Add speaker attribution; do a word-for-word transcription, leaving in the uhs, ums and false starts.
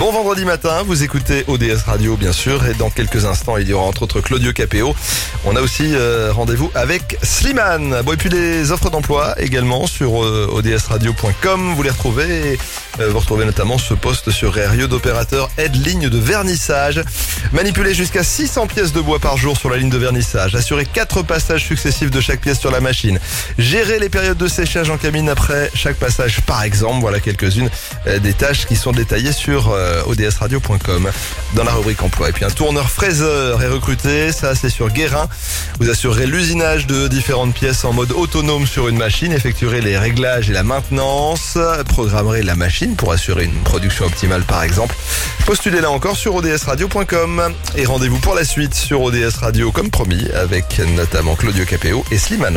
Speaker 1: Bon vendredi matin, vous écoutez O D S Radio bien sûr, et dans quelques instants il y aura entre autres Claudio Capéo. On a aussi euh, rendez-vous avec Slimane. Bon, et puis les offres d'emploi également sur euh, O D S radio point com, vous les retrouvez. Et, euh, vous retrouvez notamment ce poste sur Rérieux d'opérateur aide-ligne de vernissage. Manipuler jusqu'à six cents pièces de bois par jour sur la ligne de vernissage. Assurer quatre passages successifs de chaque pièce sur la machine. Gérer les périodes de séchage en cabine après chaque passage par exemple. Voilà quelques-unes euh, des tâches qui sont détaillées sur euh, O D S radio point com dans la rubrique emploi. Et puis un tourneur fraiseur est recruté, ça c'est sur Guérin. Vous assurerez l'usinage de différentes pièces en mode autonome sur une machine, effectuerez les réglages et la maintenance, programmerez la machine pour assurer une production optimale par exemple. Postulez là encore sur O D S radio point com et rendez-vous pour la suite sur O D S Radio comme promis avec notamment Claudio Capéo et Slimane.